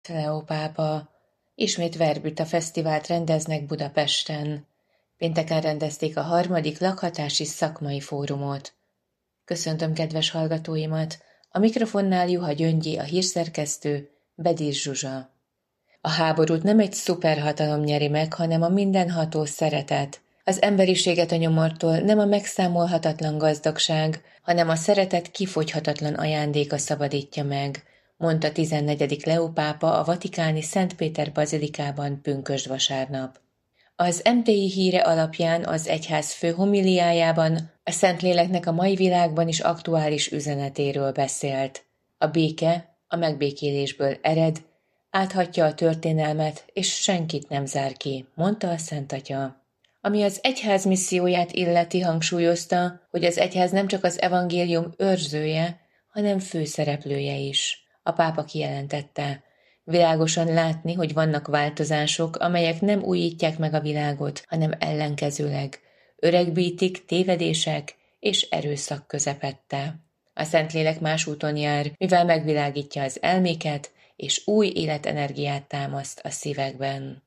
Leo pápa. Ismét Verbüta fesztivált rendeznek Budapesten. Pénteken rendezték a 3. lakhatási szakmai fórumot. Köszöntöm kedves hallgatóimat, a mikrofonnál Juha Gyöngyi, a hírszerkesztő, Bedis Zsuzsa. A háborút nem egy szuperhatalom nyeri meg, hanem a mindenható szeretet. Az emberiséget a nyomortól nem a megszámolhatatlan gazdagság, hanem a szeretet kifogyhatatlan ajándéka szabadítja meg, mondta 14. Leó pápa a vatikáni Szent Péter bazilikában pünkösd-vasárnap. Az MTI híre alapján az egyház fő homiliájában a Szentléleknek a mai világban is aktuális üzenetéről beszélt. A béke a megbékélésből ered, áthatja a történelmet, és senkit nem zár ki, mondta a Szent Atya. Ami az egyház misszióját illeti, hangsúlyozta, hogy az egyház nem csak az evangélium őrzője, hanem főszereplője is. A pápa kijelentette, világosan látni, hogy vannak változások, amelyek nem újítják meg a világot, hanem ellenkezőleg öregbítik tévedések és erőszak közepette. A Szentlélek más úton jár, mivel megvilágítja az elméket, és új életenergiát támaszt a szívekben.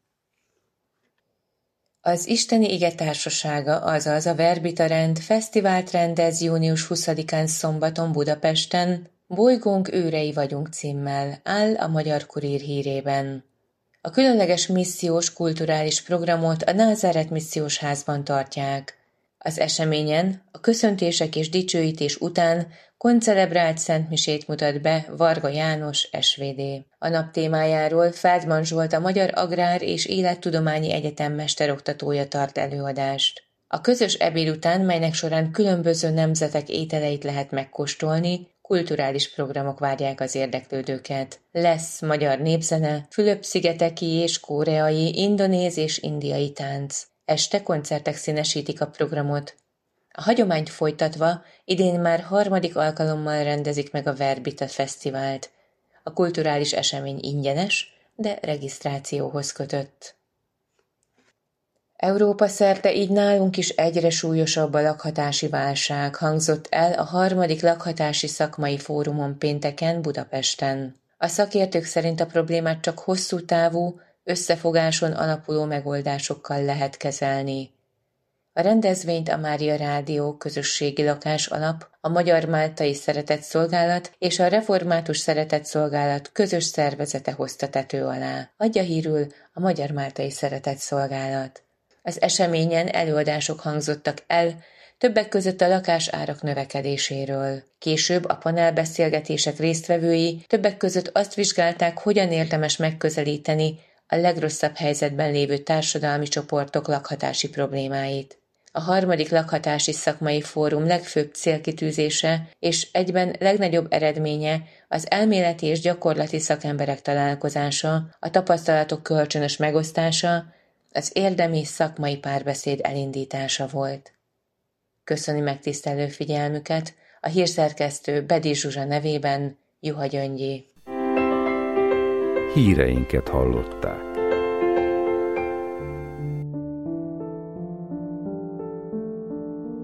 Az Isteni Ige Társasága, azaz a Verbita Rend fesztivált rendez június 20-án szombaton Budapesten, Bolygónk őrei vagyunk címmel, áll a Magyar Kurír hírében. A különleges missziós kulturális programot a Názáret Missziós Házban tartják. Az eseményen a köszöntések és dicsőítés után koncelebrált szentmisét mutat be Varga János SVD. A nap témájáról Feldman Zsolt, a Magyar Agrár és Élettudományi Egyetem mesteroktatója tart előadást. A közös ebéd után, melynek során különböző nemzetek ételeit lehet megkóstolni, kulturális programok várják az érdeklődőket. Lesz magyar népzene, Fülöp-szigeteki és koreai, indonéz és indiai tánc. Este koncertek színesítik a programot. A hagyományt folytatva idén már 3. alkalommal rendezik meg a Verbita Fesztivált. A kulturális esemény ingyenes, de regisztrációhoz kötött. Európa szerte, így nálunk is egyre súlyosabb a lakhatási válság, hangzott el a 3. lakhatási szakmai fórumon pénteken Budapesten. A szakértők szerint a problémát csak hosszú távú, összefogáson alapuló megoldásokkal lehet kezelni. A rendezvényt a Mária Rádió Közösségi Lakás Alap, a Magyar Máltai Szeretetszolgálat és a Református Szeretetszolgálat közös szervezete hozta tető alá, adja hírül a Magyar Máltai Szeretetszolgálat. Az eseményen előadások hangzottak el, többek között a lakásárak növekedéséről. Később a panelbeszélgetések résztvevői többek között azt vizsgálták, hogyan érdemes megközelíteni a legrosszabb helyzetben lévő társadalmi csoportok lakhatási problémáit. A 3. lakhatási szakmai fórum legfőbb célkitűzése és egyben legnagyobb eredménye az elméleti és gyakorlati szakemberek találkozása, a tapasztalatok kölcsönös megosztása, az érdemi szakmai párbeszéd elindítása volt. Köszöni megtisztelő figyelmüket a hírszerkesztő Bedis Zsuzsa nevében Juha Gyöngyi. Híreinket hallották.